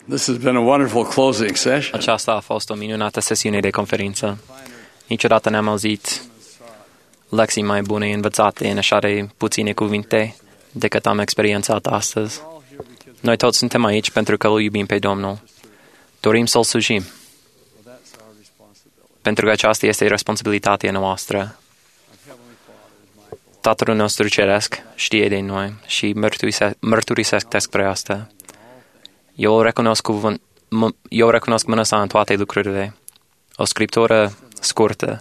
This has been a wonderful closing session. Aceasta a fost o minunată sesiune de conferință. Niciodată n-am auzit lecții mai bune învățate în așa de puține cuvinte decât am experiențat astăzi. Noi toți suntem aici pentru că îl iubim pe Domnul. Dorim să-L slujim. Pentru că aceasta este responsabilitatea noastră. Tatăl nostru Ceresc știe de noi și mărturisesc despre asta. Eu recunosc mâna sa în toate lucrurile. O scriptură scurtă.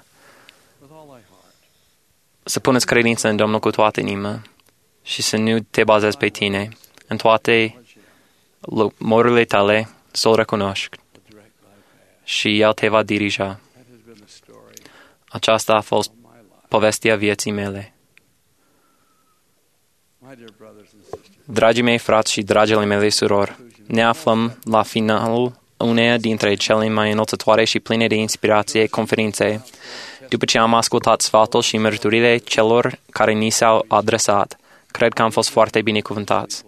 Să puneți credință în Domnul cu toată inima și să nu te bazezi pe tine. În toate morurile tale să-L recunoști și El te va dirija. Aceasta a fost povestea vieții mele. Dragii mei frați și dragile mele surori, ne aflăm la finalul uneia dintre cele mai înălțătoare și pline de inspirație conferințe, după ce am ascultat sfatul și mărturile celor care ni s-au adresat. Cred că am fost foarte binecuvântați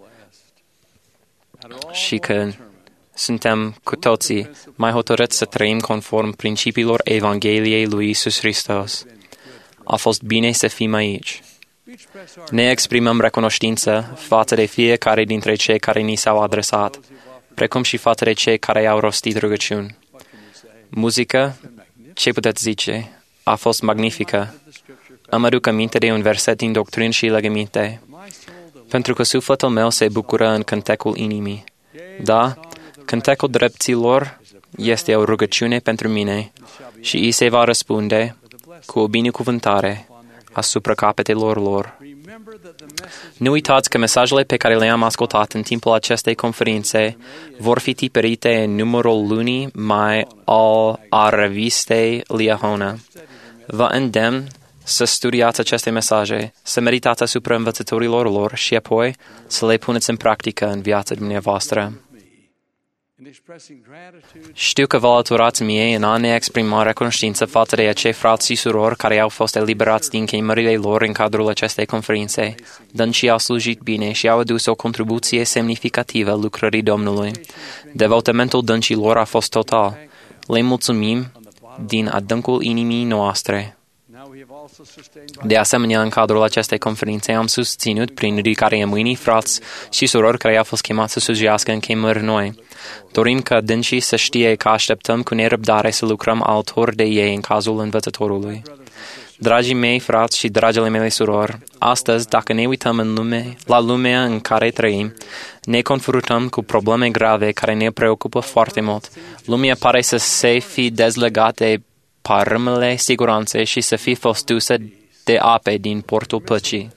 și că suntem cu toții mai hotărâți să trăim conform principiilor Evangheliei lui Iisus Hristos. A fost bine să fim aici. Ne exprimăm recunoștință față de fiecare dintre cei care ni s-au adresat, precum și față de cei care au rostit rugăciuni. Muzica, ce puteți zice, a fost magnifică. Îmi aduc aminte de un verset din Doctrini și Legăminte, pentru că sufletul meu se bucură în cântecul inimii. Da, cântecul drepților este o rugăciune pentru mine și îi se va răspunde cu o binecuvântare asupra capetelor lor. Nu uitați că mesajele pe care le-am ascultat în timpul acestei conferințe vor fi tipărite în numărul lunii mai a revistei Liahona. Vă îndemn să studiați aceste mesaje, să meditați asupra învățăturilor lor și apoi să le puneți în practică în viața dumneavoastră. Știu că vă alăturați mie în a ne exprima recunoștință față de acei frați și surori care au fost eliberați din chemările lor în cadrul acestei conferințe. Dânsii au slujit bine și au adus o contribuție semnificativă lucrării Domnului. Devotamentul dânsilor a fost total. Le mulțumim din adâncul inimii noastre. De asemenea, în cadrul acestei conferințe am susținut prin ridicarea mâinii frați și surori care au fost chemați să slujească în chemări noi. Dorim ca dânsii să știe că așteptăm cu nerăbdare să lucrăm alături de ei în cazul învățătorului. Dragii mei frați și dragile mele surori, astăzi, dacă ne uităm la lumea în care trăim, ne confruntăm cu probleme grave care ne preocupă foarte mult. Lumea pare să se fi dezlegat de parâmele siguranței și să fi fost dusă de ape din portul păcii.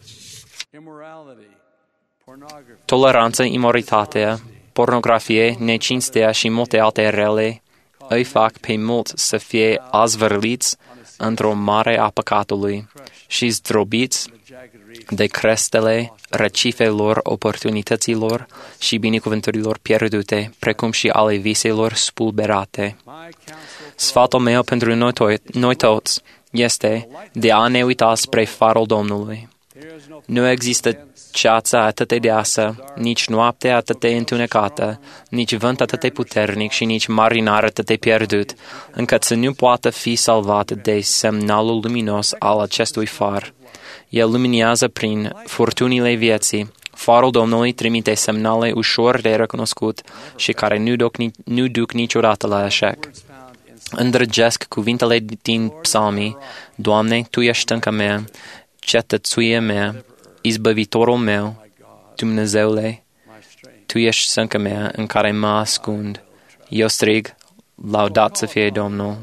Toleranță, imoralitatea, pornografie, necinstea și multe alte rele îi fac pe mulți să fie azvârliți într-o mare a păcatului și zdrobiți de crestele răcifelor oportunităților și binecuvântărilor pierdute, precum și ale viselor spulberate. Sfatul meu pentru noi toți este de a ne uita spre farul Domnului. Nu există ceață atât de deasă, nici noapte atât de întunecată, nici vânt atât de puternic și nici marinar atât de pierdut, încât să nu poată fi salvat de semnalul luminos al acestui far. El luminează prin furtunile vieții. Farul Domnului trimite semnale ușor de recunoscut și care nu duc niciodată la eșec. Îndrăgesc cuvintele din psalmii: Doamne, Tu ești stânca mea, cetățuia mea, izbăvitorul meu, Dumnezeule, Tu ești stânca mea în care mă ascund. Eu strig, laudat să fie Domnul.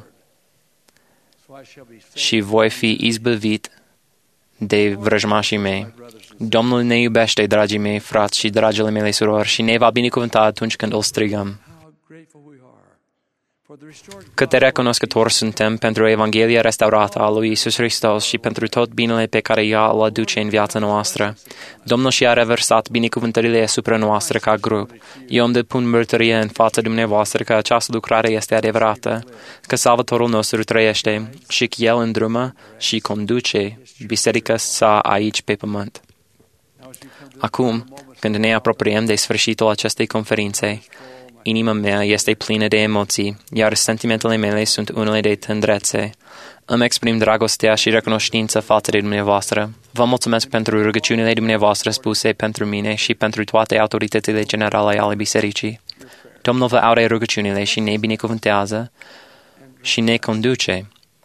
Și voi fi izbăvit de vrăjmașii mei. Domnul ne iubește, dragii mei frați și dragile mele surori, și ne va binecuvânta atunci când îl strigăm. Cât de recunoscători suntem pentru Evanghelia restaurată a lui Iisus Hristos și pentru tot binele pe care ea îl aduce în viața noastră. Domnul și-a reversat binecuvântările asupra noastră ca grup. Eu îmi depun mărturie în fața dumneavoastră că această lucrare este adevărată, că Salvatorul nostru trăiește și că El îndrumă și conduce biserica sa aici pe pământ. Acum, când ne apropiem de sfârșitul acestei conferințe, Inima mea este plină de emoții, iar sentimentele mele sunt unele de tândrețe. Îmi exprim dragostea și recunoștință față de dumneavoastră. Vă mulțumesc pentru rugăciunile dumneavoastră spuse pentru mine și pentru toate autoritățile generale ale bisericii. Domnul vă aude rugăciunile și ne binecuvântează și ne conduce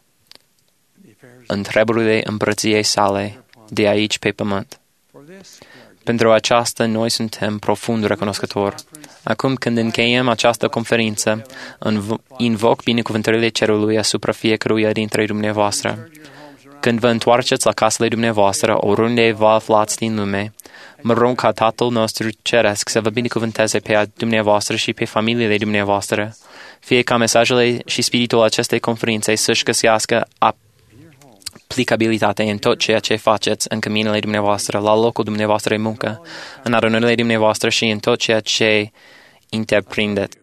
în treburile împărăției sale de aici pe pământ. Pentru aceasta noi suntem profund recunoscători. Acum când încheiem această conferință, invoc binecuvântările cerului asupra fiecăruia dintre dumneavoastră. Când vă întoarceți la casele dumneavoastră, oriunde vă aflați din lume, mă rog ca Tatăl nostru Ceresc să vă binecuvânteze pe dumneavoastră și pe familiile dumneavoastră, fie ca mesajele și spiritul acestei conferințe să-și găsească aplicabilitate în tot ceea ce faceți în căminele dumneavoastră, la locul dumneavoastră de muncă, în adunările dumneavoastră și în tot ceea ce întreprindeți.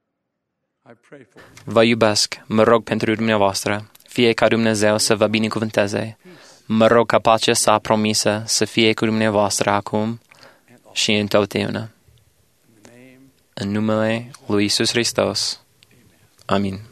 Vă iubesc, mă rog pentru dumneavoastră, fie ca Dumnezeu să vă binecuvânteze. Mă rog ca pacea sa promisă să fie cu dumneavoastră acum și întotdeauna. În numele lui Iisus Hristos. Amin.